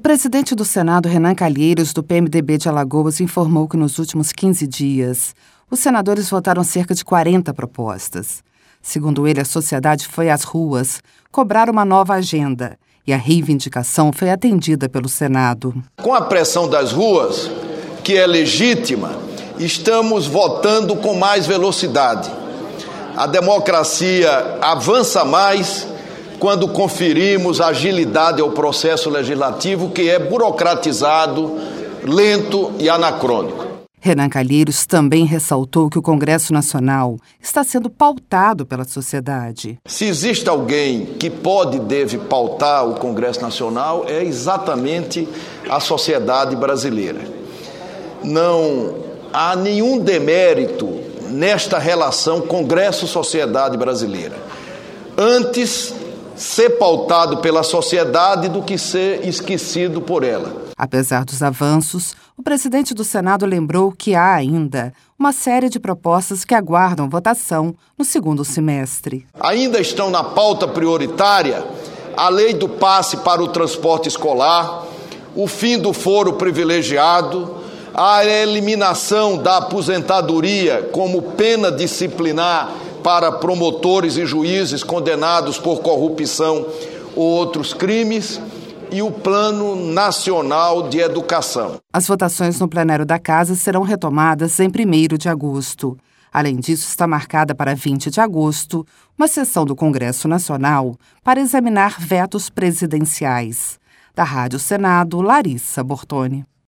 presidente do Senado, Renan Calheiros, do PMDB de Alagoas, informou que nos últimos 15 dias, os senadores votaram cerca de 40 propostas. Segundo ele, a sociedade foi às ruas cobrar uma nova agenda e a reivindicação foi atendida pelo Senado. Com a pressão das ruas, que é legítima, estamos votando com mais velocidade. A democracia avança mais quando conferimos agilidade ao processo legislativo, que é burocratizado, lento e anacrônico. Renan Calheiros também ressaltou que o Congresso Nacional está sendo pautado pela sociedade. Se existe alguém que pode e deve pautar o Congresso Nacional, é exatamente a sociedade brasileira. Não há nenhum demérito nesta relação Congresso-sociedade brasileira. Antes ser pautado pela sociedade do que ser esquecido por ela. Apesar dos avanços, o presidente do Senado lembrou que há ainda uma série de propostas que aguardam votação no segundo semestre. Ainda estão na pauta prioritária a lei do passe para o transporte escolar, o fim do foro privilegiado, a eliminação da aposentadoria como pena disciplinar para promotores e juízes condenados por corrupção ou outros crimes, e o Plano Nacional de Educação. As votações no plenário da Casa serão retomadas em 1º de agosto. Além disso, está marcada para 20 de agosto uma sessão do Congresso Nacional para examinar vetos presidenciais. Da Rádio Senado, Larissa Bortoni.